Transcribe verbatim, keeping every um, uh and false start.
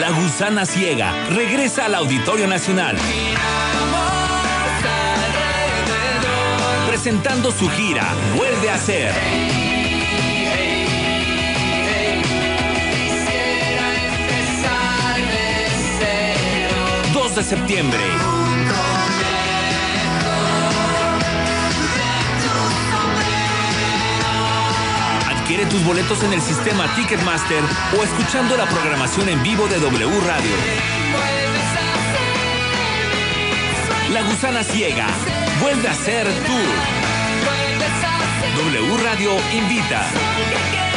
La Gusana Ciega regresa al Auditorio Nacional, presentando su gira Vuelve a Ser. dos de septiembre. Adquiere tus boletos en el sistema Ticketmaster o escuchando la programación en vivo de W Radio. La Gusana Ciega vuelve a ser tour. W Radio invita.